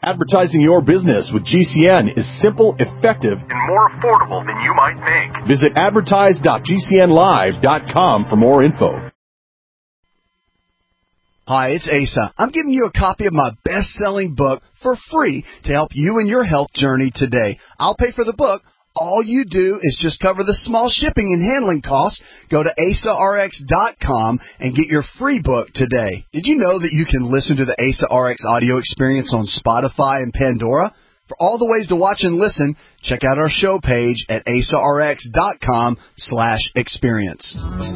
Advertising your business with GCN is simple, effective, and more affordable than you might think. Visit advertise.gcnlive.com for more info. Hi, it's Asa. I'm giving you a copy of my best-selling book for free to help you in your health journey today. I'll pay for the book. All you do is just cover the small shipping and handling costs. Go to AsaRx.com and get your free book today. Did you know that you can listen to the Asa RX audio experience on Spotify and Pandora? For all the ways to watch and listen, check out our show page at AsaRx.com/experience.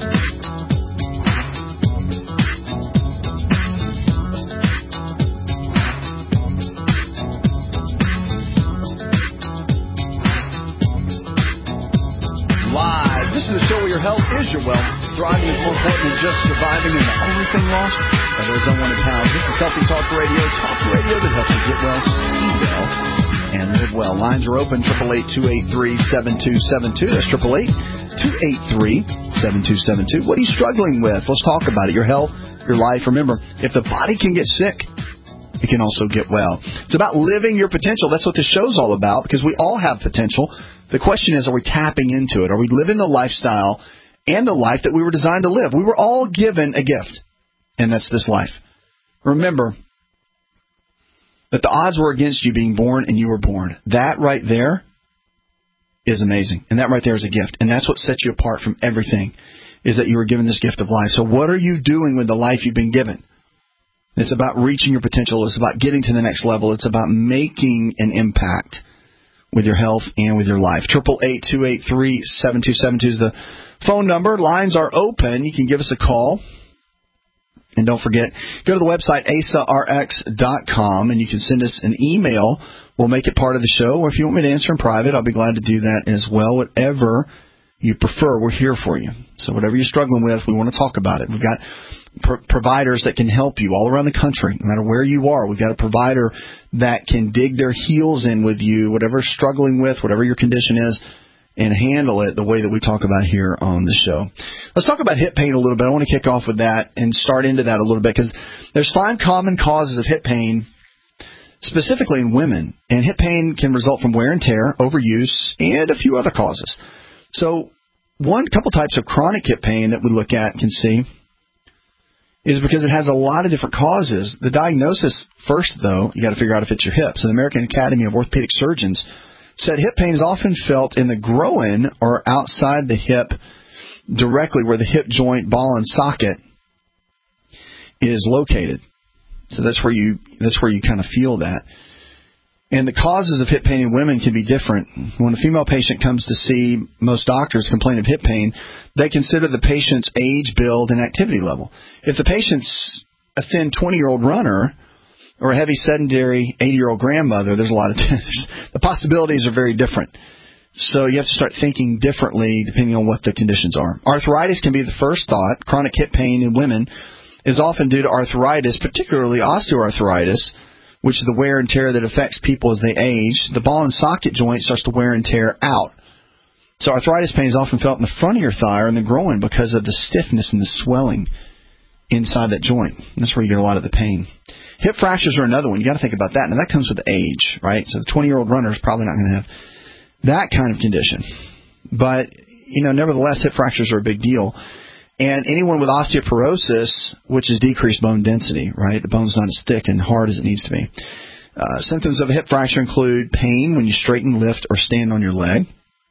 This is the show where your health is your wealth. Thriving is more important than just surviving, and the only thing lost are those unwanted pounds. This is Healthy Talk Radio that helps you get well, stay well, and live well. Lines are open, 888-283-7272. That's 888-283-7272. What are you struggling with? Let's talk about it. Your health, your life. Remember, if the body can get sick, it can also get well. It's about living your potential. That's what this show's all about, because we all have potential. The question is, are we tapping into it? Are we living the lifestyle and the life that we were designed to live? We were all given a gift, and that's this life. Remember that the odds were against you being born, and you were born. That right there is amazing, and that right there is a gift, and that's what sets you apart from everything, is that you were given this gift of life. So what are you doing with the life you've been given? It's about reaching your potential. It's about getting to the next level. It's about making an impact with your health and with your life. 888-283-7272 is the phone number. Lines are open. You can give us a call. And don't forget, go to the website, asarx.com, and you can send us an email. We'll make it part of the show. Or if you want me to answer in private, I'll be glad to do that as well. Whatever you prefer, we're here for you. So whatever you're struggling with, we want to talk about it. We've got providers that can help you all around the country, no matter where you are. We've got a provider that can dig their heels in with you, whatever you're struggling with, whatever your condition is, and handle it the way that we talk about here on the show. Let's talk about hip pain a little bit. I want to kick off with that and start into that a little bit, because there's 5 common causes of hip pain, specifically in women. And hip pain can result from wear and tear, overuse, and a few other causes. So couple types of chronic hip pain that we look at can see is because it has a lot of different causes. The diagnosis first, though, you got to figure out if it's your hip. So the American Academy of Orthopedic Surgeons said hip pain is often felt in the groin or outside the hip, directly where the hip joint, ball, and socket is located. So that's where you kind of feel that. And the causes of hip pain in women can be different. When a female patient comes to see most doctors complain of hip pain, they consider the patient's age, build, and activity level. If the patient's a thin 20-year-old runner or a heavy sedentary 80-year-old grandmother, there's a lot of the possibilities are very different. So you have to start thinking differently depending on what the conditions are. Arthritis can be the first thought. Chronic hip pain in women is often due to arthritis, particularly osteoarthritis, which is the wear and tear that affects people as they age. The ball and socket joint starts to wear and tear out. So arthritis pain is often felt in the front of your thigh or in the groin because of the stiffness and the swelling inside that joint. That's where you get a lot of the pain. Hip fractures are another one. You got to think about that. Now, that comes with age, right? So the 20-year-old runner is probably not going to have that kind of condition. But, nevertheless, hip fractures are a big deal. And anyone with osteoporosis, which is decreased bone density, right? The bone's not as thick and hard as it needs to be. Symptoms of a hip fracture include pain when you straighten, lift, or stand on your leg.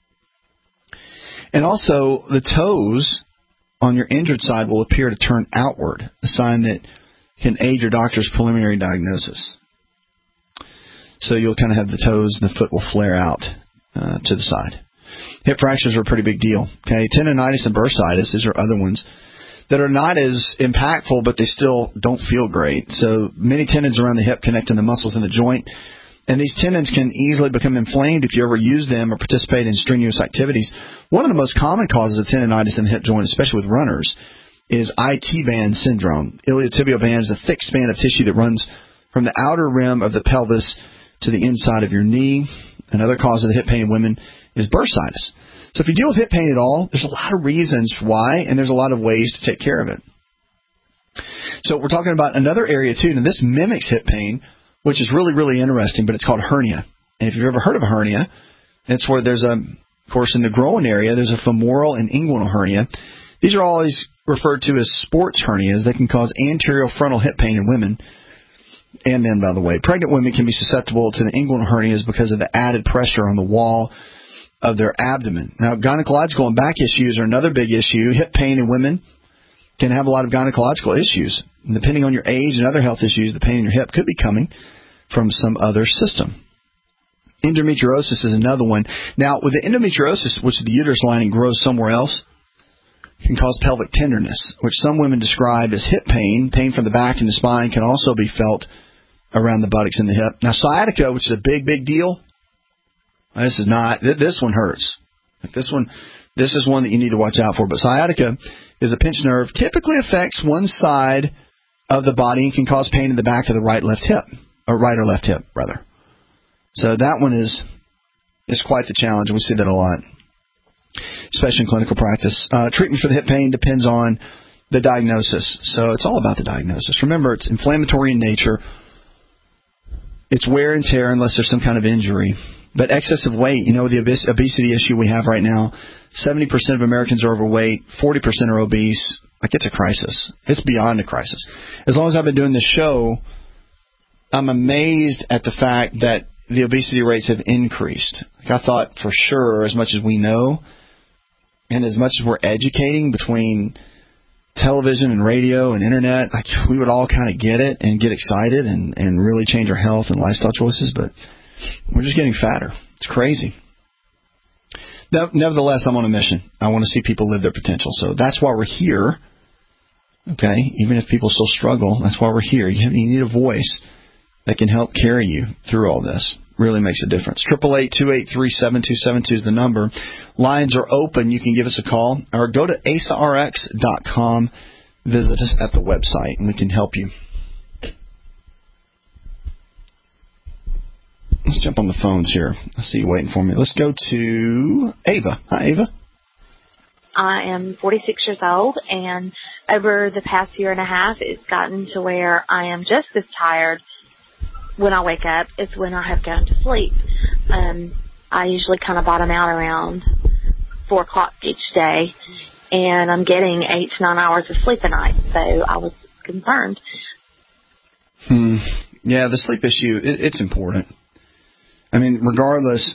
And also, the toes on your injured side will appear to turn outward, a sign that can aid your doctor's preliminary diagnosis. So you'll kind of have the toes and the foot will flare out to the side. Hip fractures are a pretty big deal. Okay, tendonitis and bursitis, these are other ones that are not as impactful, but they still don't feel great. So many tendons around the hip connect to the muscles in the joint, and these tendons can easily become inflamed if you ever use them or participate in strenuous activities. One of the most common causes of tendonitis in the hip joint, especially with runners, is IT band syndrome. Iliotibial band is a thick span of tissue that runs from the outer rim of the pelvis to the inside of your knee. Another cause of the hip pain in women is bursitis. So if you deal with hip pain at all, there's a lot of reasons why, and there's a lot of ways to take care of it. So we're talking about another area, too, and this mimics hip pain, which is really, really interesting, but it's called hernia. And if you've ever heard of a hernia, it's where there's of course, in the groin area, there's a femoral and inguinal hernia. These are always referred to as sports hernias. They can cause anterior frontal hip pain in women and men, by the way. Pregnant women can be susceptible to the inguinal hernias because of the added pressure on the wall of their abdomen. Now, gynecological and back issues are another big issue. Hip pain in women can have a lot of gynecological issues. And depending on your age and other health issues, the pain in your hip could be coming from some other system. Endometriosis is another one. Now, with the endometriosis, which the uterus lining grows somewhere else, can cause pelvic tenderness, which some women describe as hip pain. Pain from the back and the spine can also be felt around the buttocks and the hip. Now, sciatica, which is a big, big deal, this one hurts. This is one that you need to watch out for. But sciatica is a pinched nerve, typically affects one side of the body and can cause pain in the back of the right or left hip, rather. So that one is quite the challenge, and we see that a lot, especially in clinical practice. Treatment for the hip pain depends on the diagnosis. So it's all about the diagnosis. Remember, it's inflammatory in nature. It's wear and tear unless there's some kind of injury. But excessive weight, the obesity issue we have right now, 70% of Americans are overweight, 40% are obese. Like, it's a crisis. It's beyond a crisis. As long as I've been doing this show, I'm amazed at the fact that the obesity rates have increased. Like, I thought for sure, as much as we know, and as much as we're educating between television and radio and internet, like, we would all kind of get it and get excited and really change our health and lifestyle choices, but we're just getting fatter. It's crazy. Nevertheless, I'm on a mission. I want to see people live their potential. So that's why we're here. Okay? Even if people still struggle, that's why we're here. You need a voice that can help carry you through all this. Really makes a difference. 888-283-7272 is the number. Lines are open. You can give us a call or go to asarx.com. Visit us at the website, and we can help you. Let's jump on the phones here. I see you waiting for me. Let's go to Ava. Hi, Ava. I am 46 years old, and over the past year and a half, it's gotten to where I am just as tired when I wake up as when I have gone to sleep. I usually kind of bottom out around 4 o'clock each day, and I'm getting 8 to 9 hours of sleep a night, so I was concerned. Yeah, the sleep issue, it's important. I mean, regardless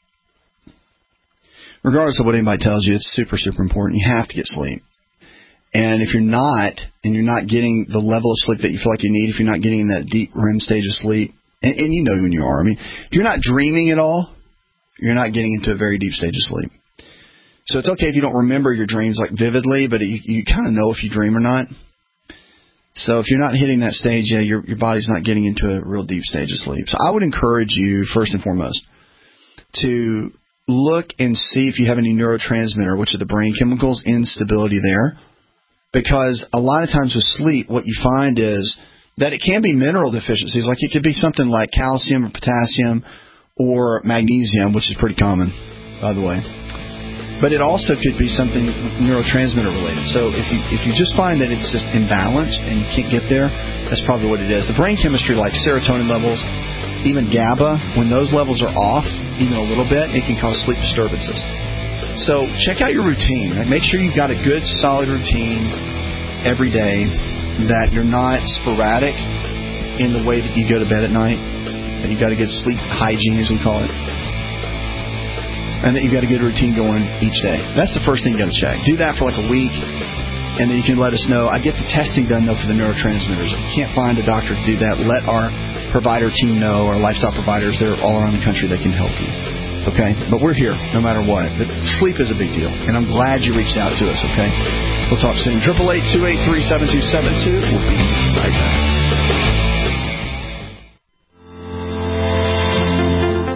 of what anybody tells you, it's super, super important. You have to get sleep. And if you're not, and you're not getting the level of sleep that you feel like you need, if you're not getting in that deep REM stage of sleep, and you know when you are. I mean, if you're not dreaming at all, you're not getting into a very deep stage of sleep. So it's okay if you don't remember your dreams like vividly, but you kind of know if you dream or not. So if you're not hitting that stage, your body's not getting into a real deep stage of sleep. So I would encourage you, first and foremost, to look and see if you have any neurotransmitter, which are the brain chemicals, instability there. Because a lot of times with sleep, what you find is that it can be mineral deficiencies. Like, it could be something like calcium or potassium or magnesium, which is pretty common, by the way. But it also could be something neurotransmitter related. So if you just find that it's just imbalanced and you can't get there, that's probably what it is. The brain chemistry, like serotonin levels, even GABA, when those levels are off, even a little bit, it can cause sleep disturbances. So check out your routine. Make sure you've got a good, solid routine every day, that you're not sporadic in the way that you go to bed at night, that you've got a good sleep hygiene, as we call it, and that you've got a good routine going each day. That's the first thing you got to check. Do that for like a week, and then you can let us know. I get the testing done, though, for the neurotransmitters. If you can't find a doctor to do that, let our provider team know, our lifestyle providers. They're all around the country. They can help you. Okay? But we're here no matter what. But sleep is a big deal, and I'm glad you reached out to us, okay? We'll talk soon. 888-283-7272. We'll be right back.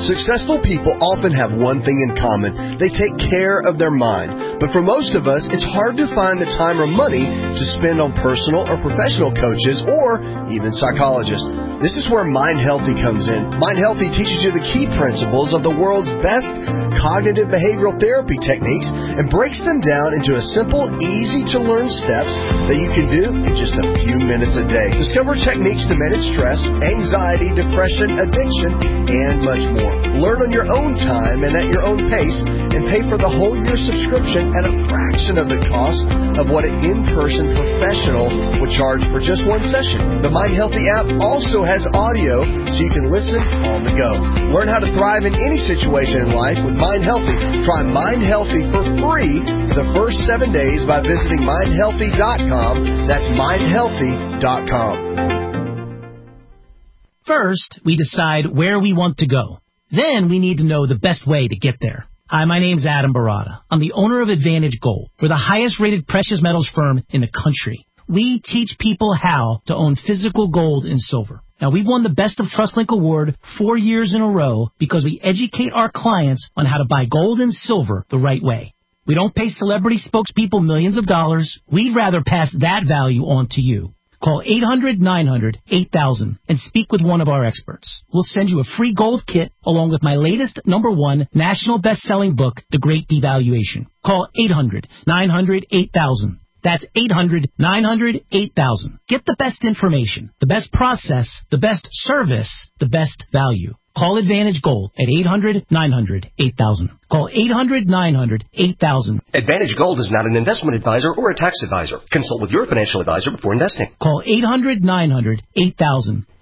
Successful people often have one thing in common. They take care of their mind. But for most of us, it's hard to find the time or money to spend on personal or professional coaches or even psychologists. This is where Mind Healthy comes in. Mind Healthy teaches you the key principles of the world's best cognitive behavioral therapy techniques and breaks them down into a simple, easy-to-learn steps that you can do in just a few minutes a day. Discover techniques to manage stress, anxiety, depression, addiction, and much more. Learn on your own time and at your own pace, and pay for the whole year subscription at a fraction of the cost of what an in-person professional would charge for just one session. The Mind Healthy app also has audio so you can listen on the go. Learn how to thrive in any situation in life with Mind Healthy. Try Mind Healthy for free for the first 7 days by visiting mindhealthy.com. That's mindhealthy.com. First, we decide where we want to go. Then we need to know the best way to get there. Hi, my name's Adam Barada. I'm the owner of Advantage Gold. We're the highest-rated precious metals firm in the country. We teach people how to own physical gold and silver. Now, we've won the Best of TrustLink Award 4 years in a row because we educate our clients on how to buy gold and silver the right way. We don't pay celebrity spokespeople millions of dollars. We'd rather pass that value on to you. Call 800-900-8000 and speak with one of our experts. We'll send you a free gold kit along with my latest #1 national best-selling book, The Great Devaluation. Call 800-900-8000. That's 800-900-8000. Get the best information, the best process, the best service, the best value. Call Advantage Gold at 800-900-8000. Call 800-900-8000. Advantage Gold is not an investment advisor or a tax advisor. Consult with your financial advisor before investing. Call 800-900-8000.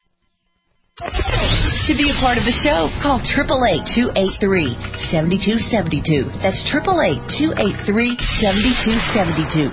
To be a part of the show, call 888-283-7272. That's 888-283-7272.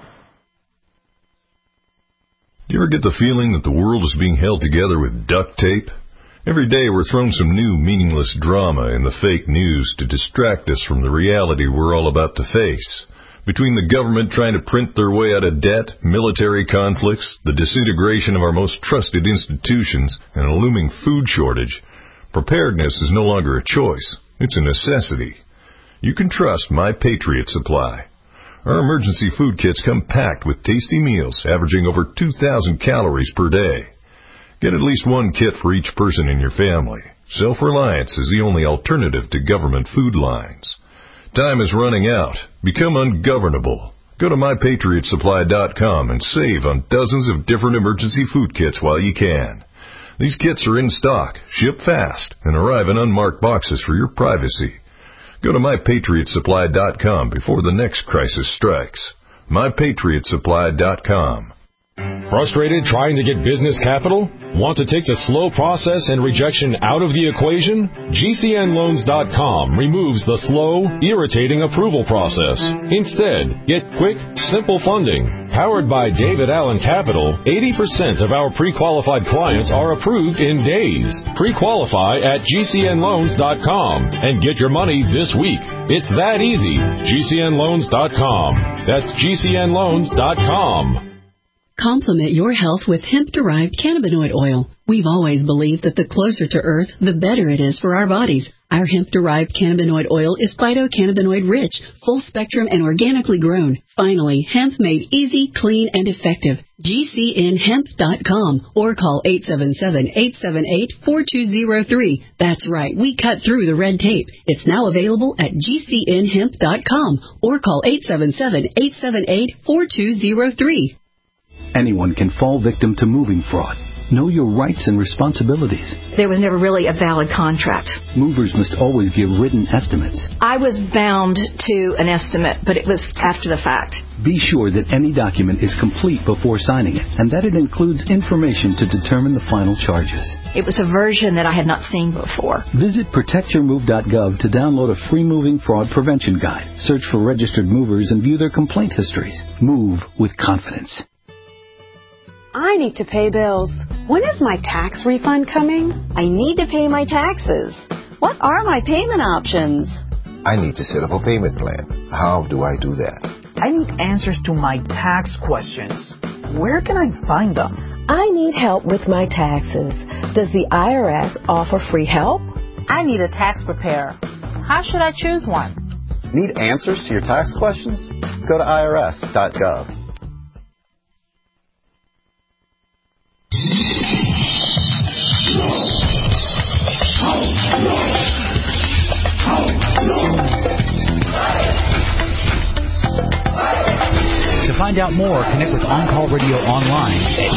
Do you ever get the feeling that the world is being held together with duct tape? Every day we're thrown some new meaningless drama in the fake news to distract us from the reality we're all about to face. Between the government trying to print their way out of debt, military conflicts, the disintegration of our most trusted institutions, and a looming food shortage, preparedness is no longer a choice. It's a necessity. You can trust My Patriot Supply. Our emergency food kits come packed with tasty meals averaging over 2,000 calories per day. Get at least one kit for each person in your family. Self-reliance is the only alternative to government food lines. Time is running out. Become ungovernable. Go to MyPatriotSupply.com and save on dozens of different emergency food kits while you can. These kits are in stock, ship fast, and arrive in unmarked boxes for your privacy. Go to MyPatriotSupply.com before the next crisis strikes. MyPatriotSupply.com. Frustrated trying to get business capital? Want to take the slow process and rejection out of the equation? GCNLoans.com removes the slow, irritating approval process. Instead, get quick, simple funding. Powered by David Allen Capital, 80% of our pre-qualified clients are approved in days. Pre-qualify at GCNLoans.com and get your money this week. It's that easy. GCNLoans.com. That's GCNLoans.com. Complement your health with hemp-derived cannabinoid oil. We've always believed that the closer to Earth, the better it is for our bodies. Our hemp-derived cannabinoid oil is phytocannabinoid-rich, full-spectrum, and organically grown. Finally, hemp made easy, clean, and effective. GCNHemp.com or call 877-878-4203. That's right, we cut through the red tape. It's now available at GCNHemp.com or call 877-878-4203. Anyone can fall victim to moving fraud. Know your rights and responsibilities. There was never really a valid contract. Movers must always give written estimates. I was bound to an estimate, but it was after the fact. Be sure that any document is complete before signing it, and that it includes information to determine the final charges. It was a version that I had not seen before. Visit protectyourmove.gov to download a free moving fraud prevention guide. Search for registered movers and view their complaint histories. Move with confidence. I need to pay bills. When is my tax refund coming? I need to pay my taxes. What are my payment options? I need to set up a payment plan. How do I do that? I need answers to my tax questions. Where can I find them? I need help with my taxes. Does the IRS offer free help? I need a tax preparer. How should I choose one? Need answers to your tax questions? Go to irs.gov. To find out more, connect with On Call Radio online at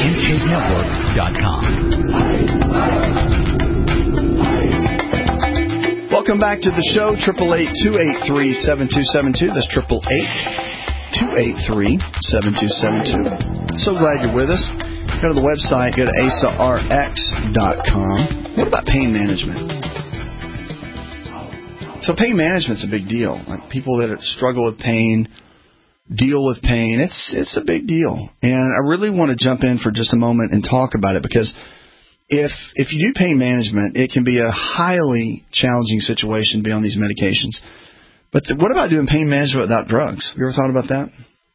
InShapeNetwork.com. Welcome back to the show, 888-283-7272. That's 888-283-7272. So glad you're with us. Go to the website, go to ASARX.com. What about pain management? So pain management's a big deal. Like people that struggle with pain, deal with pain, it's a big deal. And I really want to jump in for just a moment and talk about it, because if you do pain management, it can be a highly challenging situation to be on these medications. But what about doing pain management without drugs? Have you ever thought about that?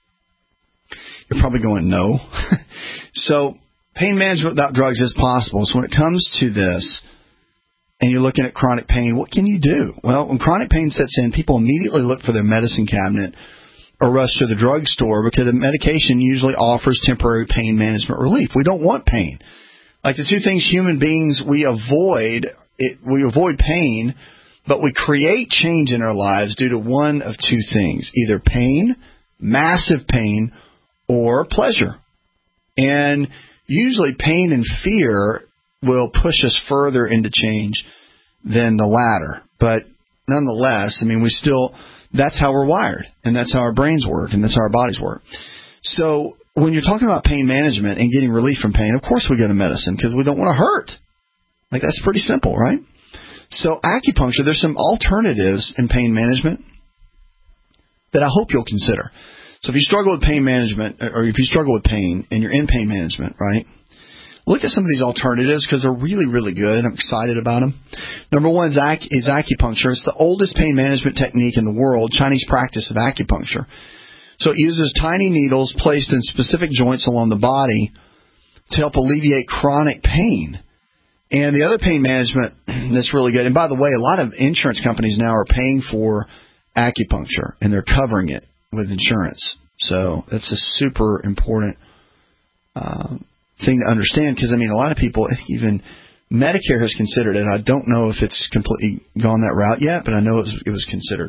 You're probably going, no. So pain management without drugs is possible. So when it comes to this, and you're looking at chronic pain, what can you do? Well, when chronic pain sets in, people immediately look for their medicine cabinet or rush to the drugstore, because the medication usually offers temporary pain management relief. We don't want pain. Like the two things human beings we avoid pain, but we create change in our lives due to one of two things: either pain, massive pain, or pleasure. And usually pain and fear will push us further into change than the latter. But nonetheless, I mean, that's how we're wired, and that's how our brains work, and that's how our bodies work. So when you're talking about pain management and getting relief from pain, of course we go to medicine, because we don't want to hurt. Like, that's pretty simple, right? So acupuncture, there's some alternatives in pain management that I hope you'll consider. So if you struggle with pain management, or if you struggle with pain and you're in pain management, right, look at some of these alternatives, because they're really, really good. I'm excited about them. Number one is acupuncture. It's the oldest pain management technique in the world, Chinese practice of acupuncture. So it uses tiny needles placed in specific joints along the body to help alleviate chronic pain. And the other pain management that's really good, and by the way, a lot of insurance companies now are paying for acupuncture, and they're covering it with insurance. So that's a super important thing to understand, because, I mean, a lot of people, even Medicare has considered it. I don't know if it's completely gone that route yet, but I know it was considered.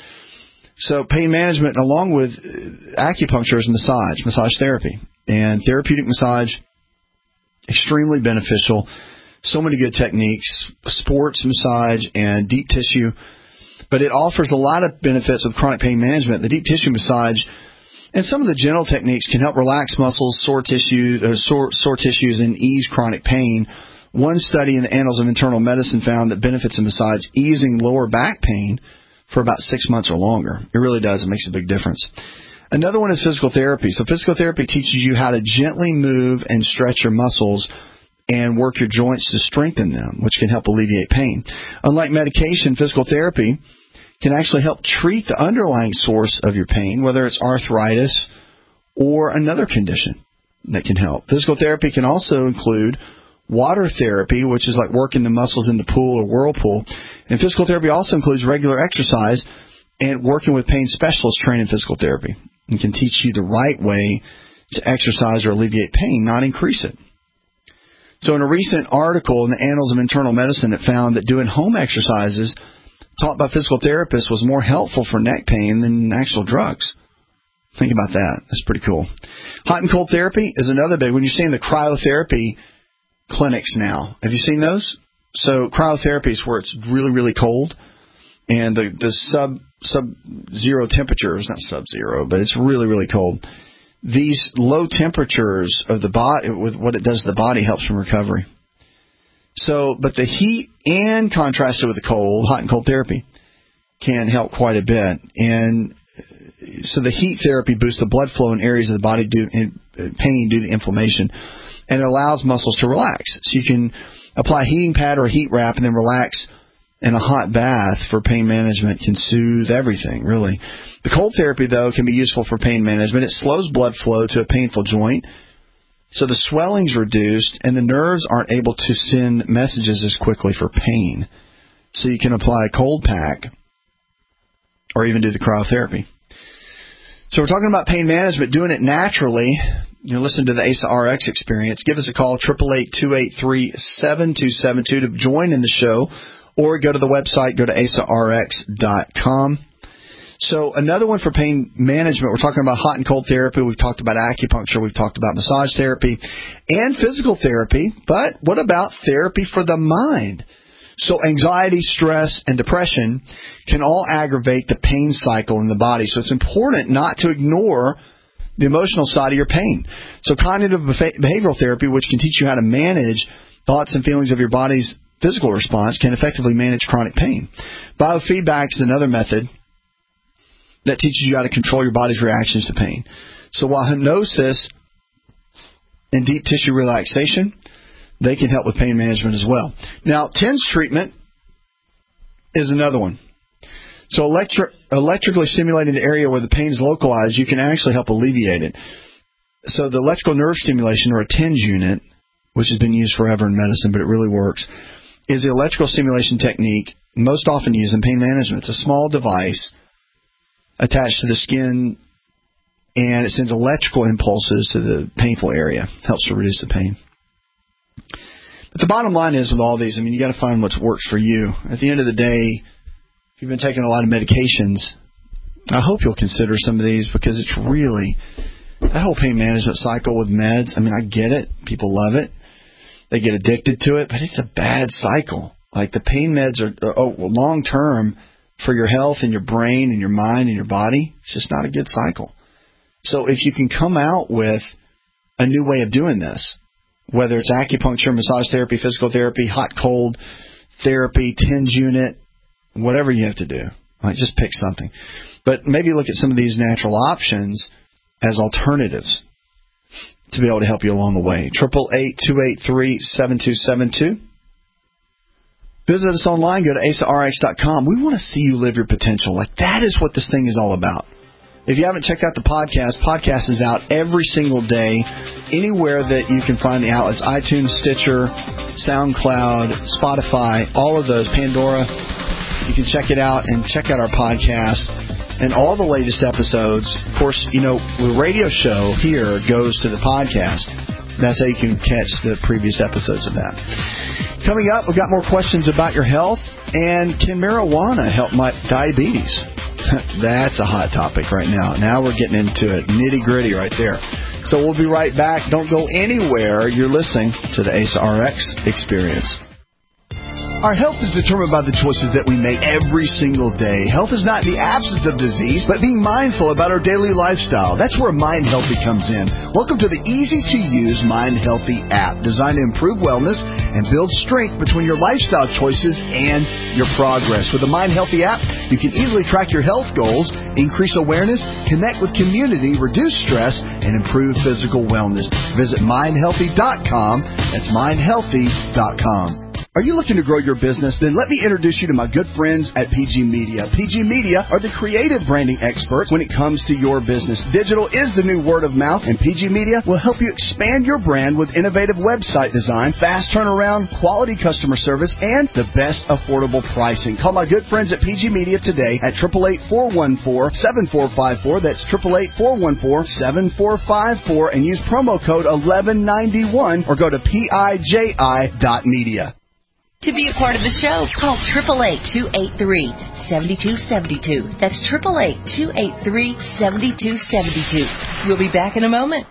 So pain management, along with acupuncture, is massage therapy. And therapeutic massage, extremely beneficial. So many good techniques, sports massage and deep tissue. But it offers a lot of benefits with chronic pain management. The deep tissue massage and some of the gentle techniques can help relax muscles, sore tissues, and ease chronic pain. One study in the Annals of Internal Medicine found that benefits of massage easing lower back pain for about 6 months or longer. It really does. It makes a big difference. Another one is physical therapy. So physical therapy teaches you how to gently move and stretch your muscles and work your joints to strengthen them, which can help alleviate pain. Unlike medication, physical therapy can actually help treat the underlying source of your pain, whether it's arthritis or another condition that can help. Physical therapy can also include water therapy, which is like working the muscles in the pool or whirlpool. And physical therapy also includes regular exercise and working with pain specialists trained in physical therapy, and can teach you the right way to exercise or alleviate pain, not increase it. So in a recent article in the Annals of Internal Medicine, it found that doing home exercises taught by physical therapists was more helpful for neck pain than actual drugs. Think about that. That's pretty cool. Hot and cold therapy is another big. When you're seeing the cryotherapy clinics now, have you seen those? So cryotherapy is where it's really, really cold, and the sub-zero temperatures, not sub-zero, but it's really, really cold. These low temperatures of the body, with what it does to the body, helps from recovery. So, but the heat and contrasted with the cold, hot and cold therapy, can help quite a bit. And so the heat therapy boosts the blood flow in areas of the body pain due to inflammation, and it allows muscles to relax. So you can apply a heating pad or a heat wrap and then relax, and a hot bath for pain management can soothe everything, really. The cold therapy, though, can be useful for pain management. It slows blood flow to a painful joint, so the swelling's reduced, and the nerves aren't able to send messages as quickly for pain. so you can apply a cold pack or even do the cryotherapy. So we're talking about pain management, doing it naturally. You listen to the ASA RX experience. Give us a call, 888-283-7272 to join in the show, or go to the website, go to asarx.com. So another one for pain management, we're talking about hot and cold therapy. We've talked about acupuncture. We've talked about massage therapy and physical therapy. But what about therapy for the mind? So anxiety, stress, and depression can all aggravate the pain cycle in the body. So it's important not to ignore the emotional side of your pain. So cognitive behavioral therapy, which can teach you how to manage thoughts and feelings of your body's physical response, can effectively manage chronic pain. Biofeedback is another method that teaches you how to control your body's reactions to pain. So while hypnosis and deep tissue relaxation, they can help with pain management as well. Now, TENS treatment is another one. So electrically stimulating the area where the pain is localized, you can actually help alleviate it. So the electrical nerve stimulation, or a TENS unit, which has been used forever in medicine, but it really works, is the electrical stimulation technique most often used in pain management. It's a small device attached to the skin, and it sends electrical impulses to the painful area. Helps to reduce the pain. But the bottom line is with all these, you got to find what works for you. At the end of the day, if you've been taking a lot of medications, I hope you'll consider some of these, because it's really, that whole pain management cycle with meds, I get it. People love it. They get addicted to it, but it's a bad cycle. Like, the pain meds are long-term for your health and your brain and your mind and your body. It's just not a good cycle. So if you can come out with a new way of doing this, whether it's acupuncture, massage therapy, physical therapy, hot-cold therapy, TENS unit, whatever you have to do, just pick something. But maybe look at some of these natural options as alternatives to be able to help you along the way. 888-283-7272. Visit us online. Go to asarx.com. We want to see you live your potential. That is what this thing is all about. If you haven't checked out the podcast is out every single day, anywhere that you can find the outlets: iTunes, Stitcher, SoundCloud, Spotify, all of those, Pandora. You can check it out and check out our podcast and all the latest episodes. Of course, the radio show here goes to the podcast. That's how you can catch the previous episodes of that. Coming up, we've got more questions about your health, and can marijuana help my diabetes? That's a hot topic right now. Now we're getting into it, nitty-gritty right there. So we'll be right back. Don't go anywhere. You're listening to the ASA RX experience. Our health is determined by the choices that we make every single day. Health is not the absence of disease, but being mindful about our daily lifestyle. That's where Mind Healthy comes in. Welcome to the easy-to-use Mind Healthy app, designed to improve wellness and build strength between your lifestyle choices and your progress. With the Mind Healthy app, you can easily track your health goals, increase awareness, connect with community, reduce stress, and improve physical wellness. Visit mindhealthy.com. That's mindhealthy.com. Are you looking to grow your business? Then let me introduce you to my good friends at PG Media. PG Media are the creative branding experts when it comes to your business. Digital is the new word of mouth, and PG Media will help you expand your brand with innovative website design, fast turnaround, quality customer service, and the best affordable pricing. Call my good friends at PG Media today at 888-414-7454. That's 888-414-7454, and use promo code 1191 or go to piji.media. To be a part of the show, call 888-283-7272. That's 888-283-7272. We'll be back in a moment.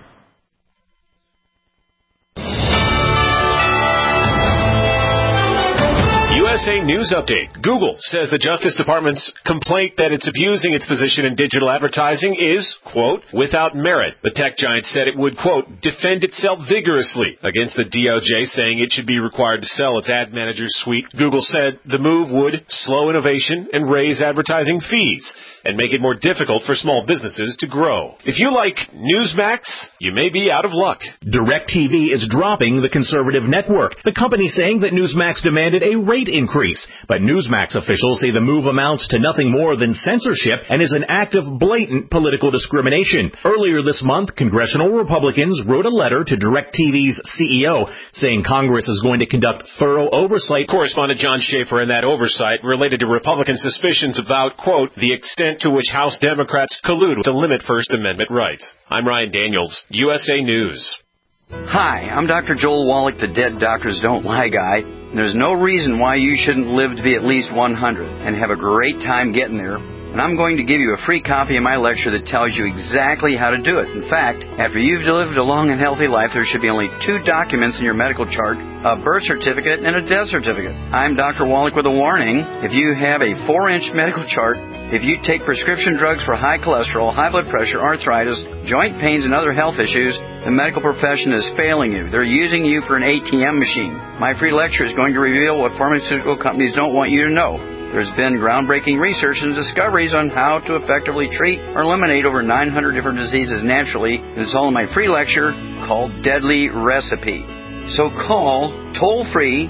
USA News Update. Google says the Justice Department's complaint that it's abusing its position in digital advertising is, quote, without merit. The tech giant said it would, quote, defend itself vigorously against the DOJ, saying it should be required to sell its ad manager suite. Google said the move would slow innovation and raise advertising fees and make it more difficult for small businesses to grow. If you like Newsmax, you may be out of luck. DirecTV is dropping the conservative network. The company saying that Newsmax demanded a rate increase increase. But Newsmax officials say the move amounts to nothing more than censorship and is an act of blatant political discrimination. Earlier this month, congressional Republicans wrote a letter to DirecTV's CEO saying Congress is going to conduct thorough oversight. Correspondent John Schaefer, and that oversight related to Republican suspicions about, quote, the extent to which House Democrats collude to limit First Amendment rights. I'm Ryan Daniels, USA News. Hi, I'm Dr. Joel Wallach, the Dead Doctors Don't Lie guy. There's no reason why you shouldn't live to be at least 100 and have a great time getting there. And I'm going to give you a free copy of my lecture that tells you exactly how to do it. In fact, after you've lived a long and healthy life, there should be only 2 documents in your medical chart, a birth certificate and a death certificate. I'm Dr. Wallach with a warning. If you have a 4-inch medical chart, if you take prescription drugs for high cholesterol, high blood pressure, arthritis, joint pains, and other health issues, the medical profession is failing you. They're using you for an ATM machine. My free lecture is going to reveal what pharmaceutical companies don't want you to know. There's been groundbreaking research and discoveries on how to effectively treat or eliminate over 900 different diseases naturally. And it's all in my free lecture called Deadly Recipe. So call toll-free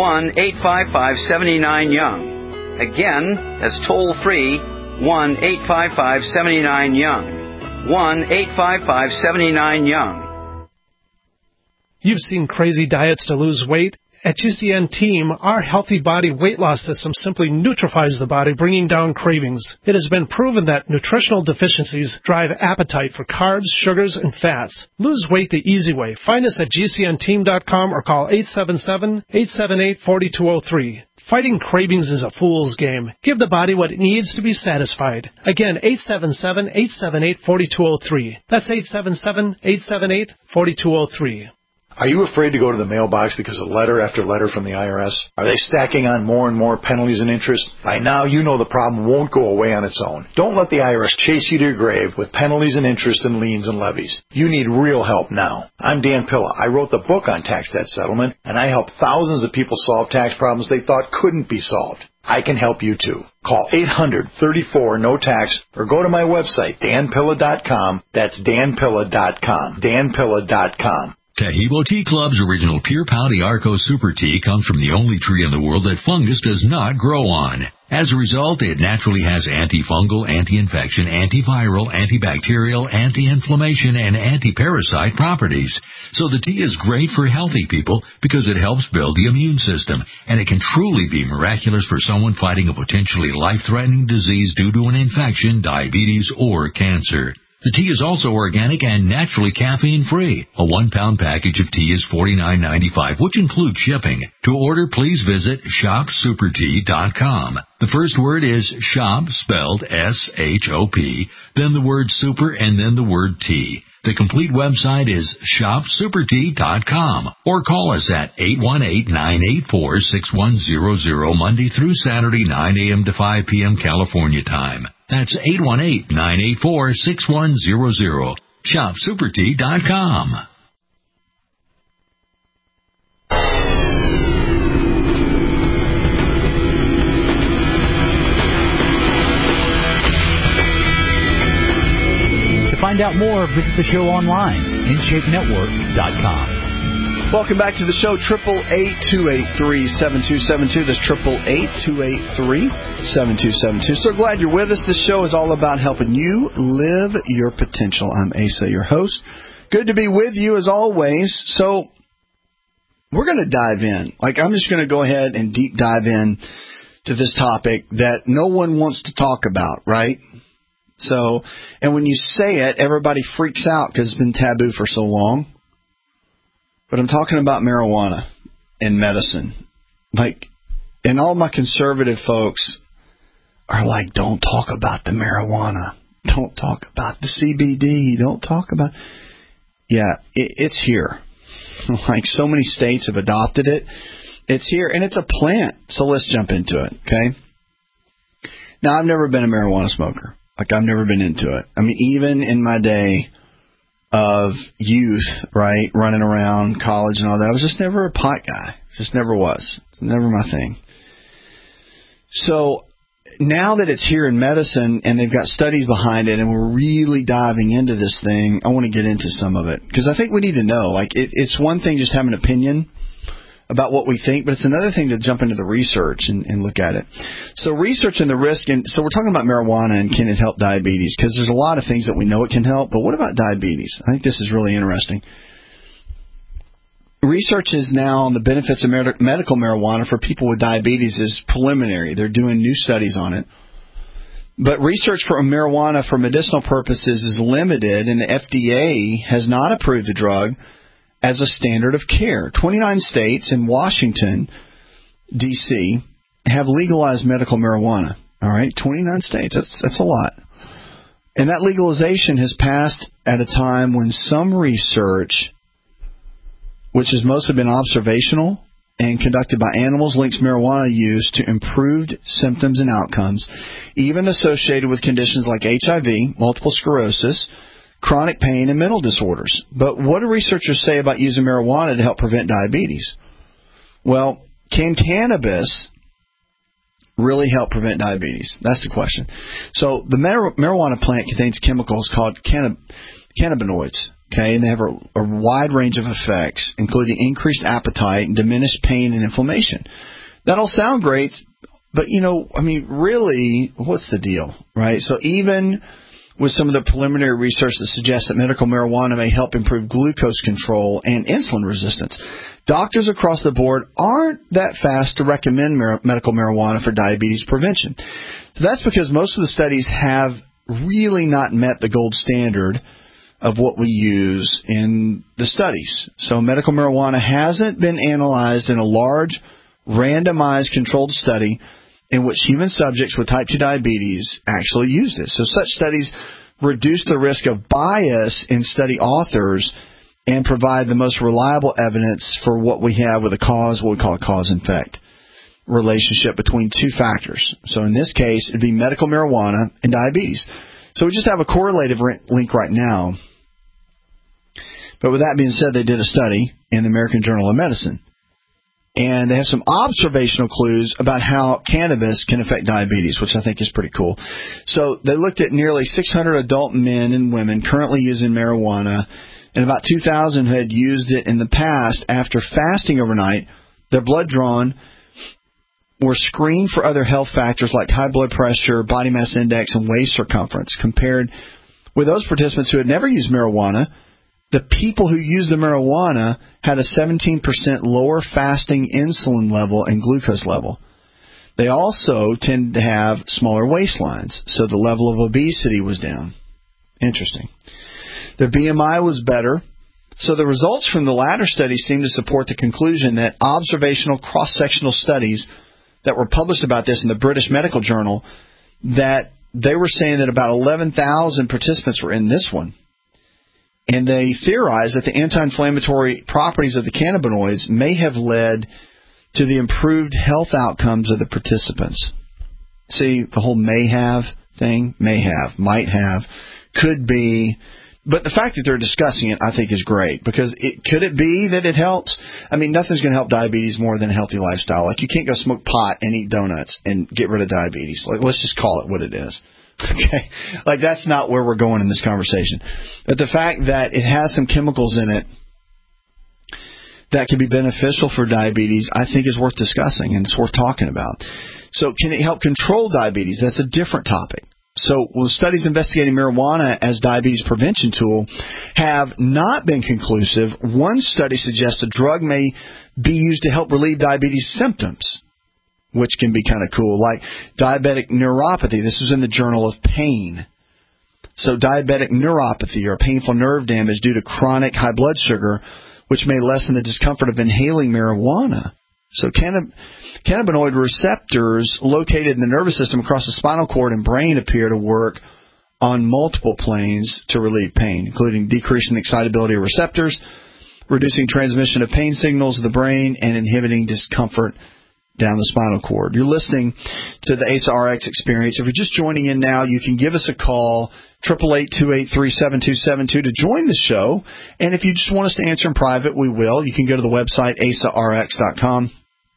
1-855-79-YOUNG. Again, that's toll-free 1-855-79-YOUNG. 1-855-79-YOUNG. You've seen crazy diets to lose weight. At GCN Team, our Healthy Body Weight Loss System simply neutralizes the body, bringing down cravings. It has been proven that nutritional deficiencies drive appetite for carbs, sugars, and fats. Lose weight the easy way. Find us at GCNteam.com or call 877-878-4203. Fighting cravings is a fool's game. Give the body what it needs to be satisfied. Again, 877-878-4203. That's 877-878-4203. Are you afraid to go to the mailbox because of letter after letter from the IRS? Are they stacking on more and more penalties and interest? By now, you know the problem won't go away on its own. Don't let the IRS chase you to your grave with penalties and interest and liens and levies. You need real help now. I'm Dan Pilla. I wrote the book on tax debt settlement, and I help thousands of people solve tax problems they thought couldn't be solved. I can help you too. Call 800-34-NO-TAX or go to my website, danpilla.com. That's danpilla.com. danpilla.com. Taheebo Tea Club's original Pure Pouty Arco Super Tea comes from the only tree in the world that fungus does not grow on. As a result, it naturally has antifungal, anti-infection, antiviral, antibacterial, anti-inflammation, and anti-parasite properties. So the tea is great for healthy people because it helps build the immune system, and it can truly be miraculous for someone fighting a potentially life-threatening disease due to an infection, diabetes, or cancer. The tea is also organic and naturally caffeine-free. A 1-pound package of tea is $49.95, which includes shipping. To order, please visit shopsupertea.com. The first word is shop, spelled S-H-O-P, then the word super, and then the word tea. The complete website is shopsupertea.com or call us at 818-984-6100 Monday through Saturday, 9 a.m. to 5 p.m. California time. That's 818-984-6100. shopsupertea.com. To find out more, visit the show online, InShapeNetwork.com. Welcome back to the show, 888-283-7272. That's 888-283-7272. So glad you're with us. This show is all about helping you live your potential. I'm Asa, your host. Good to be with you as always. So we're going to dive in. I'm just going to go ahead and deep dive in to this topic that no one wants to talk about, right? So, and when you say it, everybody freaks out because it's been taboo for so long. But I'm talking about marijuana and medicine. And all my conservative folks are like, don't talk about the marijuana. Don't talk about the CBD. Don't talk about... Yeah, it's here. So many states have adopted it. It's here, and it's a plant. So let's jump into it, okay? Now, I've never been a marijuana smoker. I've never been into it. I mean, even in my day of youth, right, running around college and all that, I was just never a pot guy. Just never was. It's never my thing. So now that it's here in medicine and they've got studies behind it and we're really diving into this thing, I want to get into some of it. Because I think we need to know. It's one thing just having an opinion, about what we think, but it's another thing to jump into the research and look at it. So research and the risk, and so we're talking about marijuana and can it help diabetes, because there's a lot of things that we know it can help, but what about diabetes? I think this is really interesting. Research is now on the benefits of medical marijuana for people with diabetes is preliminary. They're doing new studies on it. But research for marijuana for medicinal purposes is limited, and the FDA has not approved the drug as a standard of care. 29 states and Washington, D.C., have legalized medical marijuana. All right, 29 states. That's a lot. And that legalization has passed at a time when some research, which has mostly been observational and conducted by animals, links marijuana use to improved symptoms and outcomes, even associated with conditions like HIV, multiple sclerosis, chronic pain, and mental disorders. But what do researchers say about using marijuana to help prevent diabetes? Well, can cannabis really help prevent diabetes? That's the question. So the marijuana plant contains chemicals called cannabinoids. Okay, and they have a wide range of effects, including increased appetite and diminished pain and inflammation. That'll sound great, but, really, what's the deal, right? So even with some of the preliminary research that suggests that medical marijuana may help improve glucose control and insulin resistance, doctors across the board aren't that fast to recommend medical marijuana for diabetes prevention. So that's because most of the studies have really not met the gold standard of what we use in the studies. So medical marijuana hasn't been analyzed in a large, randomized, controlled study in which human subjects with type 2 diabetes actually used it. So such studies reduce the risk of bias in study authors and provide the most reliable evidence for what we have with what we call a cause-and-effect relationship between two factors. So in this case, it'd be medical marijuana and diabetes. So we just have a correlative link right now. But with that being said, they did a study in the American Journal of Medicine. And they have some observational clues about how cannabis can affect diabetes, which I think is pretty cool. So they looked at nearly 600 adult men and women currently using marijuana, and about 2,000 who had used it in the past. After fasting overnight, their blood drawn were screened for other health factors like high blood pressure, body mass index, and waist circumference. Compared with those participants who had never used marijuana, the people who used the marijuana had a 17% lower fasting insulin level and glucose level. They also tended to have smaller waistlines, so the level of obesity was down. Interesting. Their BMI was better. So the results from the latter study seem to support the conclusion that observational cross-sectional studies that were published about this in the British Medical Journal, that they were saying that about 11,000 participants were in this one. And they theorized that the anti-inflammatory properties of the cannabinoids may have led to the improved health outcomes of the participants. See, the whole may have thing, may have, might have, could be. But the fact that they're discussing it, I think, is great, because could it be that it helps? I mean, nothing's going to help diabetes more than a healthy lifestyle. Like, you can't go smoke pot and eat donuts and get rid of diabetes. Like, let's just call it what it is. Okay? Like, that's not where we're going in this conversation. But the fact that it has some chemicals in it that can be beneficial for diabetes, I think is worth discussing, and it's worth talking about. So can it help control diabetes? That's a different topic. So studies investigating marijuana as diabetes prevention tool have not been conclusive. One study suggests the drug may be used to help relieve diabetes symptoms, which can be kind of cool, like diabetic neuropathy. This is in the Journal of Pain. So diabetic neuropathy, or painful nerve damage due to chronic high blood sugar, which may lessen the discomfort of inhaling marijuana. So cannabinoid receptors located in the nervous system across the spinal cord and brain appear to work on multiple planes to relieve pain, including decreasing the excitability of receptors, reducing transmission of pain signals to the brain, and inhibiting discomfort down the spinal cord. You're listening to the ASA RX Experience. If you're just joining in now, you can give us a call, 888-283-7272, to join the show. And if you just want us to answer in private, we will. You can go to the website, asarx.com.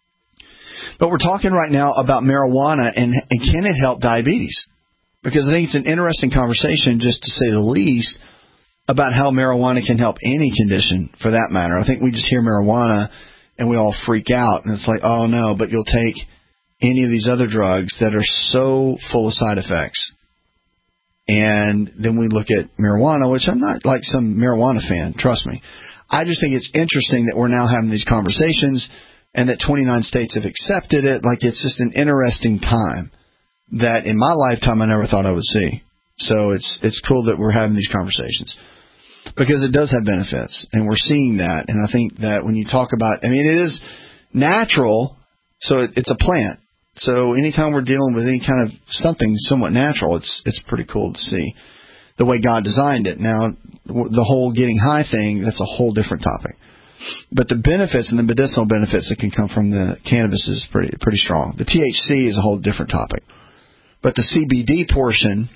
But we're talking right now about marijuana and can it help diabetes? Because I think it's an interesting conversation, just to say the least, about how marijuana can help any condition, for that matter. I think we just hear marijuana and we all freak out. And it's like, oh, no, but you'll take any of these other drugs that are so full of side effects. And then we look at marijuana, which I'm not like some marijuana fan, trust me. I just think it's interesting that we're now having these conversations and that 29 states have accepted it. Like, it's just an interesting time that in my lifetime I never thought I would see. So it's cool that we're having these conversations because it does have benefits, and we're seeing that. And I think that when you talk about, I mean, it is natural, so it's a plant. So anytime we're dealing with any kind of something somewhat natural, it's pretty cool to see the way God designed it. Now, the whole getting high thing, that's a whole different topic. But the benefits and the medicinal benefits that can come from the cannabis is pretty strong. The THC is a whole different topic. But the CBD portion,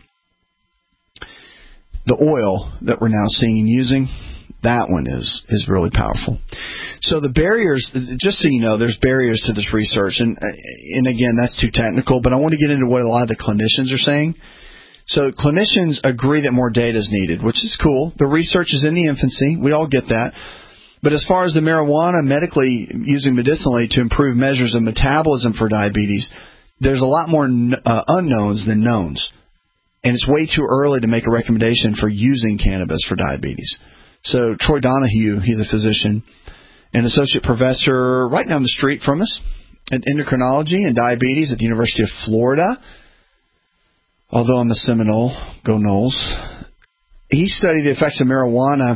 the oil that we're now seeing and using, that one is really powerful. So the barriers, just so you know, there's barriers to this research. And again, that's too technical, but I want to get into what a lot of the clinicians are saying. So clinicians agree that more data is needed, which is cool. The research is in the infancy. We all get that. But as far as the marijuana medically, using medicinally to improve measures of metabolism for diabetes, there's a lot more unknowns than knowns. And it's way too early to make a recommendation for using cannabis for diabetes. So Troy Donahue, he's a physician, an associate professor right down the street from us in endocrinology and diabetes at the University of Florida. Although I'm a Seminole, go Noles. He studied the effects of marijuana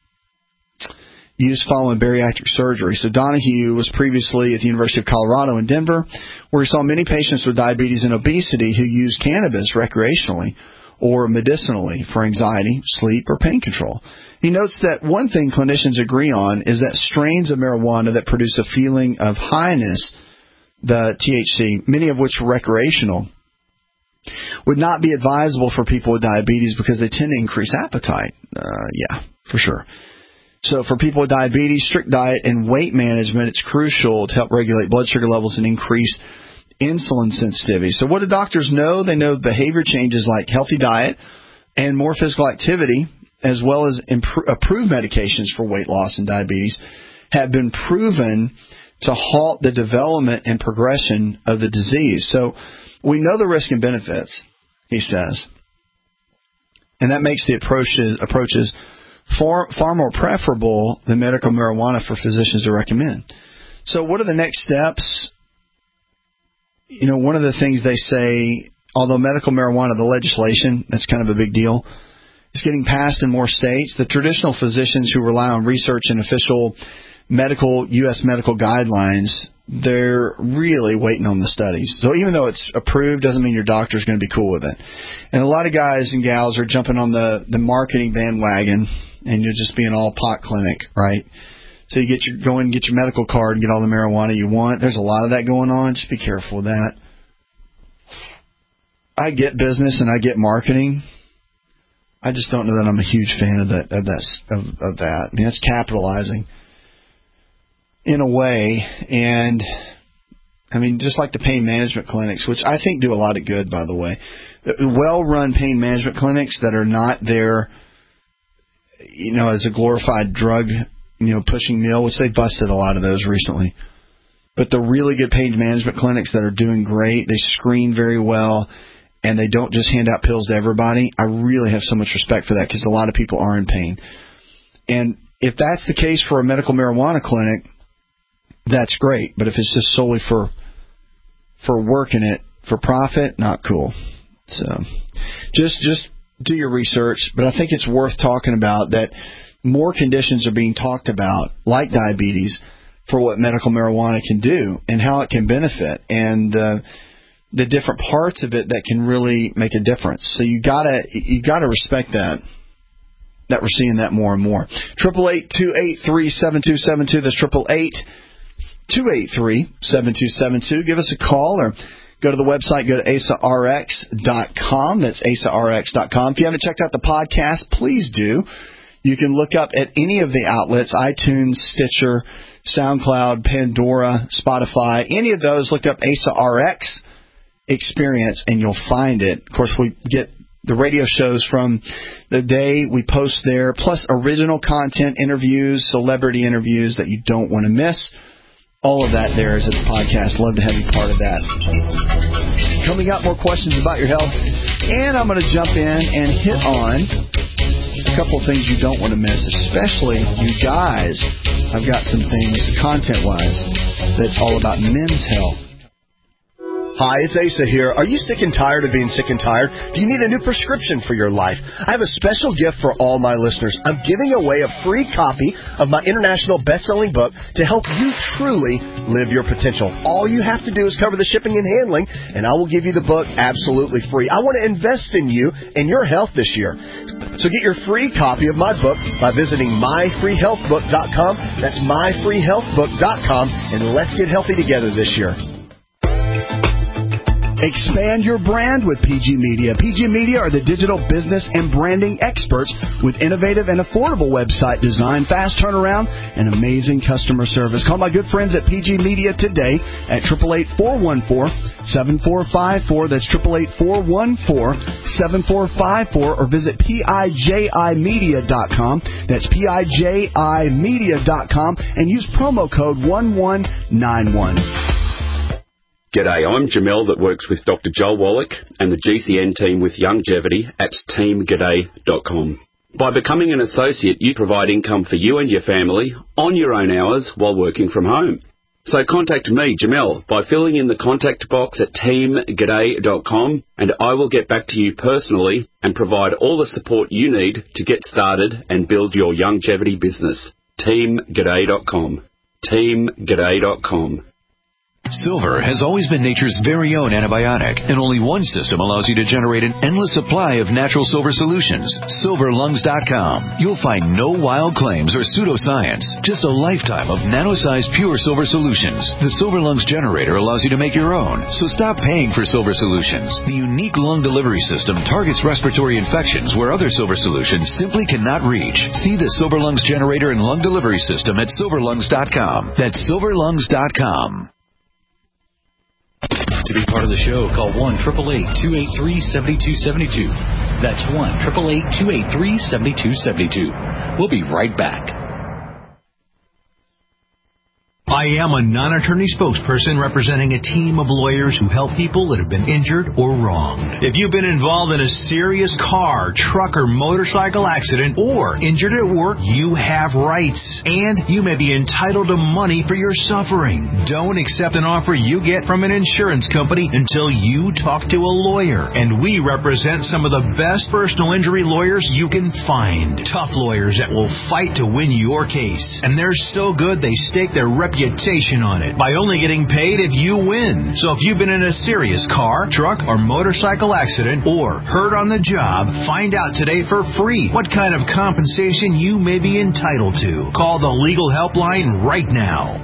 use following bariatric surgery. So Donahue was previously at the University of Colorado in Denver, where he saw many patients with diabetes and obesity who use cannabis recreationally or medicinally for anxiety, sleep, or pain control. He notes that one thing clinicians agree on is that strains of marijuana that produce a feeling of highness, the THC, many of which are recreational, would not be advisable for people with diabetes because they tend to increase appetite. Yeah, for sure. So for people with diabetes, strict diet and weight management, it's crucial to help regulate blood sugar levels and increase insulin sensitivity. So what do doctors know? They know behavior changes like healthy diet and more physical activity, as well as approved medications for weight loss and diabetes, have been proven to halt the development and progression of the disease. So we know the risk and benefits, he says, and that makes the approaches far more preferable than medical marijuana for physicians to recommend. So what are the next steps? You know, one of the things they say, although medical marijuana, the legislation, that's kind of a big deal, is getting passed in more states, the traditional physicians who rely on research and official U.S. medical guidelines, they're really waiting on the studies. So even though it's approved, doesn't mean your doctor's going to be cool with it. And a lot of guys and gals are jumping on the marketing bandwagon, and you'll just be an all-pot clinic, right? So you go in and get your medical card and get all the marijuana you want. There's a lot of that going on. Just be careful with that. I get business and I get marketing. I just don't know that I'm a huge fan of that. I mean, that's capitalizing in a way. And, I mean, just like the pain management clinics, which I think do a lot of good, by the way. Well-run pain management clinics that are not there, you know, as a glorified drug, you know, pushing mill, which they busted a lot of those recently. But the really good pain management clinics that are doing great, they screen very well, and they don't just hand out pills to everybody. I really have so much respect for that because a lot of people are in pain. And if that's the case for a medical marijuana clinic, that's great. But if it's just solely for working it for profit, not cool. So just do your research. But I think it's worth talking about that more conditions are being talked about, like diabetes, for what medical marijuana can do and how it can benefit, and the different parts of it that can really make a difference. So you gotta respect that we're seeing that more and more. 888-283-7272. That's 888-283-7272. Give us a call or go to the website. Go to AsaRx.com. That's AsaRx.com. If you haven't checked out the podcast, please do. You can look up at any of the outlets, iTunes, Stitcher, SoundCloud, Pandora, Spotify, any of those. Look up AsaRx Experience and you'll find it. Of course, we get the radio shows from the day we post there, plus original content, interviews, celebrity interviews that you don't want to miss. All of that there is at the podcast. Love to have you part of that. Coming up, more questions about your health. And I'm going to jump in and hit on a couple of things you don't want to miss, especially you guys. I've got some things, content-wise, that's all about men's health. Hi, it's Asa here. Are you sick and tired of being sick and tired? Do you need a new prescription for your life? I have a special gift for all my listeners. I'm giving away a free copy of my international best-selling book to help you truly live your potential. All you have to do is cover the shipping and handling, and I will give you the book absolutely free. I want to invest in you and your health this year. So get your free copy of my book by visiting myfreehealthbook.com. That's myfreehealthbook.com, and let's get healthy together this year. Expand your brand with PG Media. PG Media are the digital business and branding experts with innovative and affordable website design, fast turnaround, and amazing customer service. Call my good friends at PG Media today at 888-414-7454. That's 888-414-7454, or visit PIJImedia.com. That's PIJImedia.com, and use promo code 1191. G'day, I'm Jamel that works with Dr. Joel Wallach and the GCN team with Longevity at teamg'day.com. By becoming an associate, you provide income for you and your family on your own hours while working from home. So contact me, Jamel, by filling in the contact box at teamg'day.com, and I will get back to you personally and provide all the support you need to get started and build your longevity business. teamg'day.com. teamg'day.com. Silver has always been nature's very own antibiotic, and only one system allows you to generate an endless supply of natural silver solutions. SilverLungs.com. You'll find no wild claims or pseudoscience, just a lifetime of nano-sized pure silver solutions. The Silver Lungs generator allows you to make your own, so stop paying for silver solutions. The unique lung delivery system targets respiratory infections where other silver solutions simply cannot reach. See the Silver Lungs generator and lung delivery system at SilverLungs.com. That's SilverLungs.com. To be part of the show, call 1-888-283-7272. That's 1-888-283-7272. We'll be right back. I am a non-attorney spokesperson representing a team of lawyers who help people that have been injured or wronged. If you've been involved in a serious car, truck, or motorcycle accident, or injured at work, you have rights, and you may be entitled to money for your suffering. Don't accept an offer you get from an insurance company until you talk to a lawyer. And we represent some of the best personal injury lawyers you can find. Tough lawyers that will fight to win your case. And they're so good they stake their reputation on it by only getting paid if you win. So if you've been in a serious car, truck, or motorcycle accident, or hurt on the job, find out today for free what kind of compensation you may be entitled to. Call the legal helpline right now.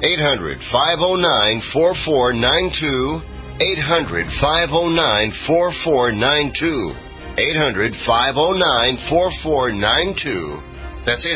800-509-4492. 800-509-4492. 800-509-4492. That's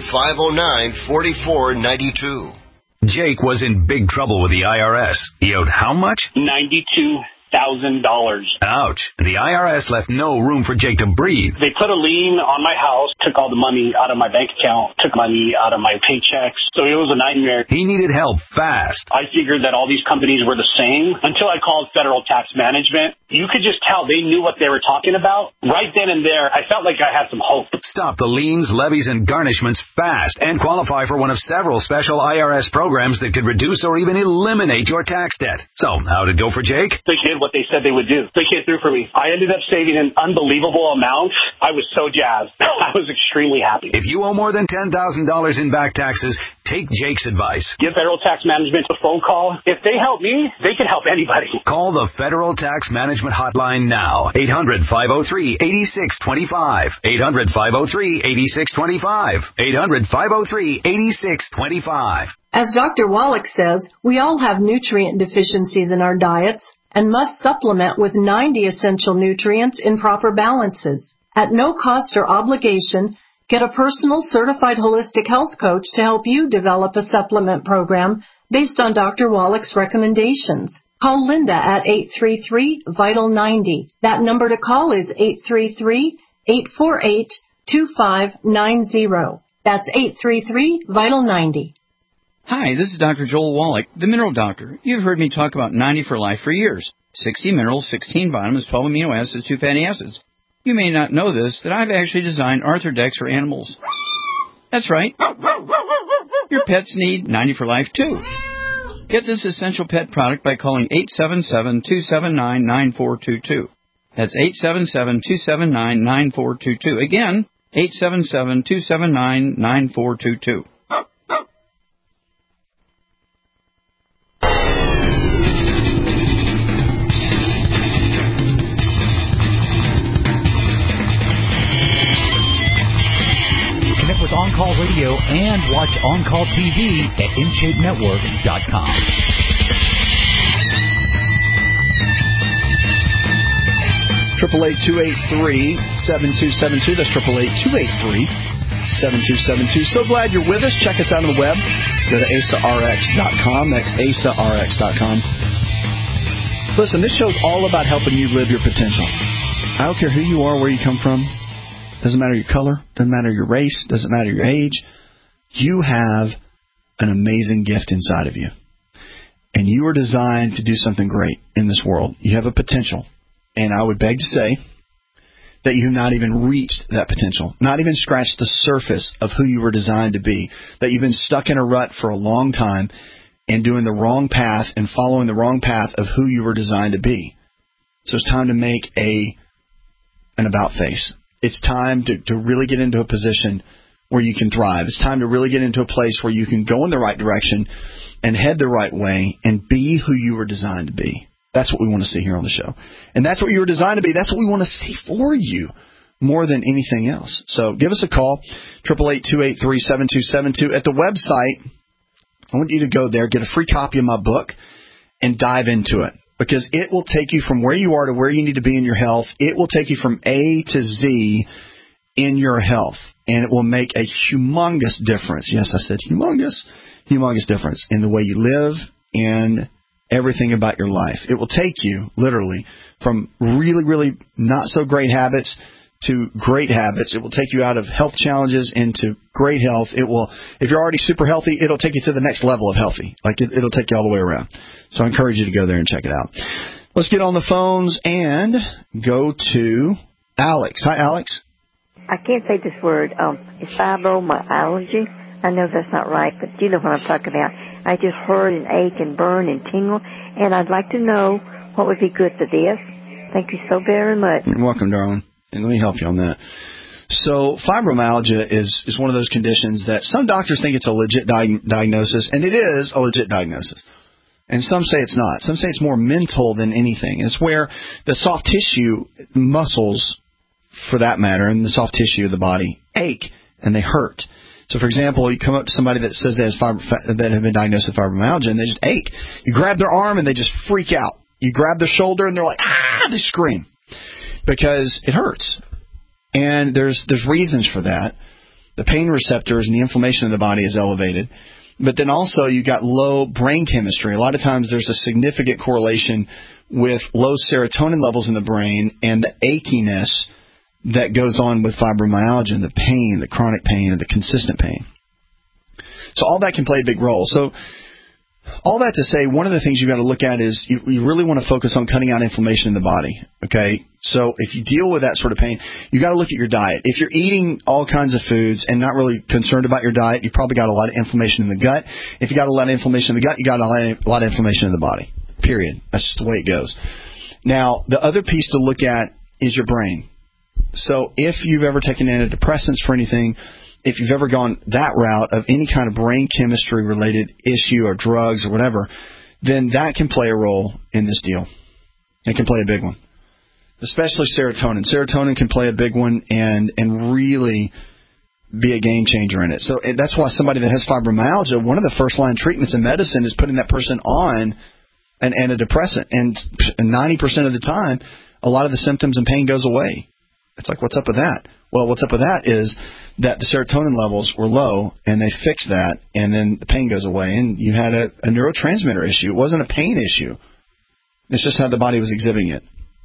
800-509-4492. Jake was in big trouble with the IRS. He owed how much? $92,000. Ouch. The IRS left no room for Jake to breathe. They put a lien on my house, took all the money out of my bank account, took money out of my paychecks. So it was a nightmare. He needed help fast. I figured that all these companies were the same until I called Federal Tax Management. You could just tell they knew what they were talking about. Right then and there, I felt like I had some hope. Stop the liens, levies, and garnishments fast and qualify for one of several special IRS programs that could reduce or even eliminate your tax debt. So, how'd it go for Jake? They did what they said they would do. They came through for me. I ended up saving an unbelievable amount. I was so jazzed. I was extremely happy. If you owe more than $10,000 in back taxes, take Jake's advice. Give Federal Tax Management a phone call. If they help me, they can help anybody. Call the Federal Tax Management Hotline now. 800-503-8625. 800-503-8625. 800-503-8625. As Dr. Wallach says, we all have nutrient deficiencies in our diets and must supplement with 90 essential nutrients in proper balances. At no cost or obligation, get a personal certified holistic health coach to help you develop a supplement program based on Dr. Wallach's recommendations. Call Linda at 833-VITAL-90. That number to call is 833-848-2590. That's 833-VITAL-90. Hi, this is Dr. Joel Wallach, the Mineral Doctor. You've heard me talk about 90 for Life for years. 60 minerals, 16 vitamins, 12 amino acids, 2 fatty acids. You may not know this, that I've actually designed Arthrodex for animals. That's right. Your pets need 90 for Life, too. Get this essential pet product by calling 877-279-9422. That's 877-279-9422. Again, 877-279-9422. Connect with On Call Radio and watch On Call TV at InShapeNetwork.com. 888-283-7272. That's 888-283-7272. So glad you're with us. Check us out on the web. Go to AsaRx.com. That's AsaRx.com. Listen, this show's all about helping you live your potential. I don't care who you are, where you come from. Doesn't matter your color. Doesn't matter your race. Doesn't matter your age. You have an amazing gift inside of you. And you are designed to do something great in this world. You have a potential. And I would beg to say that you have not even reached that potential, not even scratched the surface of who you were designed to be, that you've been stuck in a rut for a long time and doing the wrong path and following the wrong path of who you were designed to be. So it's time to make an about face. It's time to really get into a position where you can thrive. It's time to really get into a place where you can go in the right direction and head the right way and be who you were designed to be. That's what we want to see here on the show. And that's what you were designed to be. That's what we want to see for you more than anything else. So give us a call, 888-283-7272. At the website, I want you to go there, get a free copy of my book, and dive into it. Because it will take you from where you are to where you need to be in your health. It will take you from A to Z in your health. And it will make a humongous difference. Yes, I said humongous difference in the way you live and everything about your life. It will take you, literally, from really, really not so great habits to great habits. It will take you out of health challenges into great health. It will, if you're already super healthy, it'll take you to the next level of healthy. Like it'll take you all the way around. So I encourage you to go there and check it out. Let's get on the phones and go to Alex. Hi, Alex. I can't say this word. It's fibromyalgia. I know that's not right, but you know what I'm talking about. I just hurt and ache and burn and tingle, and I'd like to know what would be good for this. Thank you so very much. You're welcome, darling. And let me help you on that. So fibromyalgia is one of those conditions that some doctors think it's a legit diagnosis, and it is a legit diagnosis. And some say it's not. Some say it's more mental than anything. It's where the soft tissue, muscles, for that matter, and the soft tissue of the body ache and they hurt. So, for example, you come up to somebody that says that have been diagnosed with fibromyalgia, and they just ache. You grab their arm, and they just freak out. You grab their shoulder, and they're like, ah! They scream because it hurts. And there's reasons for that. The pain receptors and the inflammation in the body is elevated. But then also you got low brain chemistry. A lot of times there's a significant correlation with low serotonin levels in the brain and the achiness that goes on with fibromyalgia, and the pain, the chronic pain, and the consistent pain. So all that can play a big role. So all that to say, one of the things you've got to look at is you really want to focus on cutting out inflammation in the body. Okay? So if you deal with that sort of pain, you got to look at your diet. If you're eating all kinds of foods and not really concerned about your diet, you probably got a lot of inflammation in the gut. If you got a lot of inflammation in the gut, you got a lot of inflammation in the body. Period. That's just the way it goes. Now, the other piece to look at is your brain. So if you've ever taken antidepressants for anything, if you've ever gone that route of any kind of brain chemistry related issue or drugs or whatever, then that can play a role in this deal. It can play a big one. Especially serotonin. Serotonin can play a big one and really be a game changer in it. So that's why somebody that has fibromyalgia, one of the first line treatments in medicine is putting that person on an antidepressant. And 90% of the time, a lot of the symptoms and pain goes away. It's like, what's up with that? Well, what's up with that is that the serotonin levels were low, and they fixed that, and then the pain goes away, and you had a neurotransmitter issue. It wasn't a pain issue. It's just how the body was exhibiting it.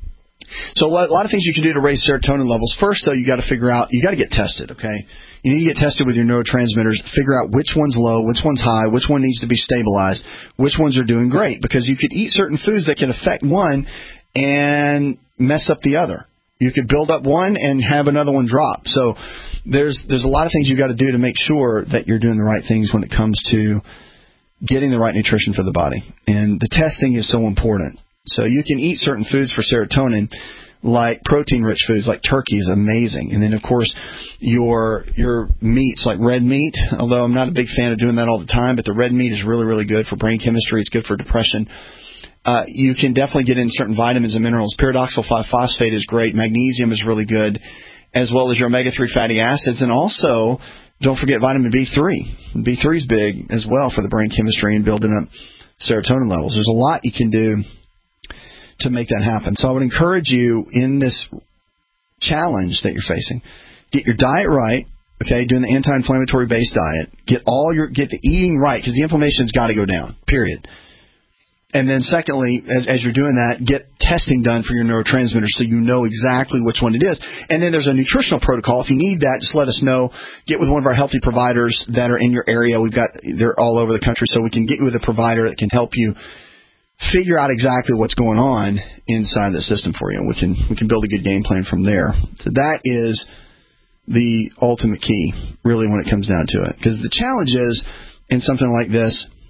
So a lot of things you can do to raise serotonin levels. First, though, you got to figure out, you got to get tested, okay? You need to get tested with your neurotransmitters, figure out which one's low, which one's high, which one needs to be stabilized, which ones are doing great. Because you could eat certain foods that can affect one and mess up the other. You could build up one and have another one drop. So there's a lot of things you got to do to make sure that you're doing the right things when it comes to getting the right nutrition for the body. And the testing is so important. So you can eat certain foods for serotonin, like protein-rich foods, like turkey is amazing. And then, of course, your meats, like red meat, although I'm not a big fan of doing that all the time, but the red meat is really, really good for brain chemistry. It's good for depression. You can definitely get in certain vitamins and minerals. Pyridoxal 5-phosphate is great. Magnesium is really good, as well as your omega-3 fatty acids. And also, don't forget vitamin B3. B3 is big as well for the brain chemistry and building up serotonin levels. There's a lot you can do to make that happen. So I would encourage you in this challenge that you're facing, get your diet right, okay, doing the anti-inflammatory based diet, get the eating right, because the inflammation's got to go down, period. And then secondly, as you're doing that, get testing done for your neurotransmitters so you know exactly which one it is. And then there's a nutritional protocol. If you need that, just let us know. Get with one of our healthy providers that are in your area. They're all over the country, so we can get you with a provider that can help you figure out exactly what's going on inside the system for you. We can build a good game plan from there. So that is the ultimate key, really, when it comes down to it. Because the challenge is, in something like this,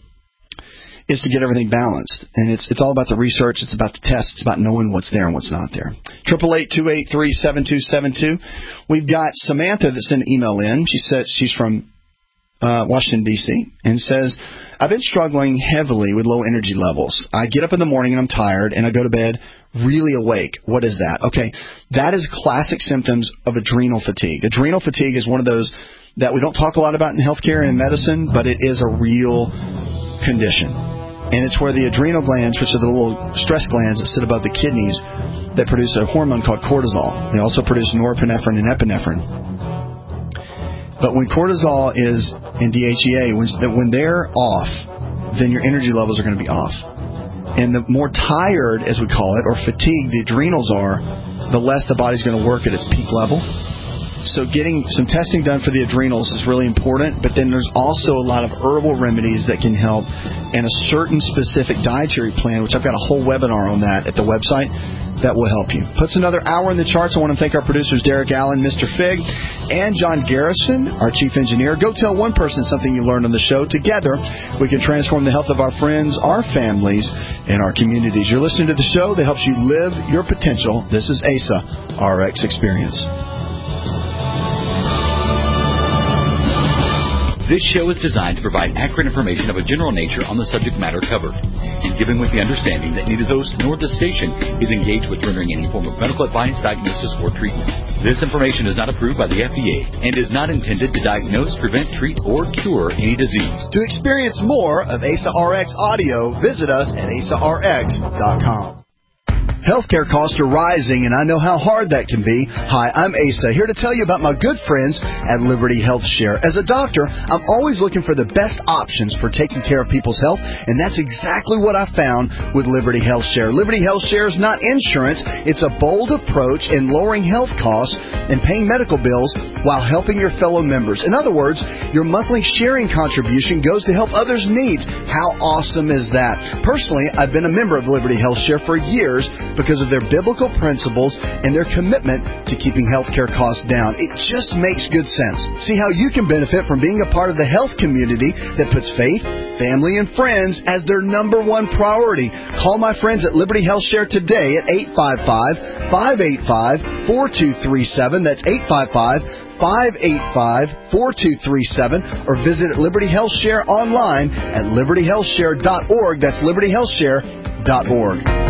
is to get everything balanced. And it's all about the research, it's about the tests, it's about knowing what's there and what's not there. 888-283-7272. We've got Samantha that sent an email in. She says she's from Washington, D.C., and says, I've been struggling heavily with low energy levels. I get up in the morning and I'm tired, and I go to bed really awake. What is that? Okay, that is classic symptoms of adrenal fatigue. Adrenal fatigue is one of those that we don't talk a lot about in healthcare and in medicine, but it is a real condition. And it's where the adrenal glands, which are the little stress glands that sit above the kidneys, that produce a hormone called cortisol. They also produce norepinephrine and epinephrine. But when cortisol is in DHEA, when they're off, then your energy levels are going to be off. And the more tired, as we call it, or fatigued the adrenals are, the less the body's going to work at its peak level. So getting some testing done for the adrenals is really important, but then there's also a lot of herbal remedies that can help, and a certain specific dietary plan, which I've got a whole webinar on that at the website, that will help you. Puts another hour in the charts. I want to thank our producers, Derek Allen, Mr. Fig, and John Garrison, our chief engineer. Go tell one person something you learned on the show. Together, we can transform the health of our friends, our families, and our communities. You're listening to the show that helps you live your potential. This is ASA RX Experience. This show is designed to provide accurate information of a general nature on the subject matter covered, given with the understanding that neither the host nor the station is engaged with rendering any form of medical advice, diagnosis, or treatment. This information is not approved by the FDA and is not intended to diagnose, prevent, treat, or cure any disease. To experience more of ASA RX audio, visit us at asarx.com. Healthcare costs are rising, and I know how hard that can be. Hi, I'm Asa, here to tell you about my good friends at Liberty Health Share. As a doctor, I'm always looking for the best options for taking care of people's health, and that's exactly what I found with Liberty Health Share. Liberty Health Share is not insurance. It's a bold approach in lowering health costs and paying medical bills while helping your fellow members. In other words, your monthly sharing contribution goes to help others' needs. How awesome is that? Personally, I've been a member of Liberty Health Share for years because of their biblical principles and their commitment to keeping healthcare costs down. It just makes good sense. See how you can benefit from being a part of the health community that puts faith, family, and friends as their number one priority. Call my friends at Liberty Health Share today at 855-585-4237. That's 855-585-4237, or visit Liberty Health Share online at libertyhealthshare.org. That's libertyhealthshare.org.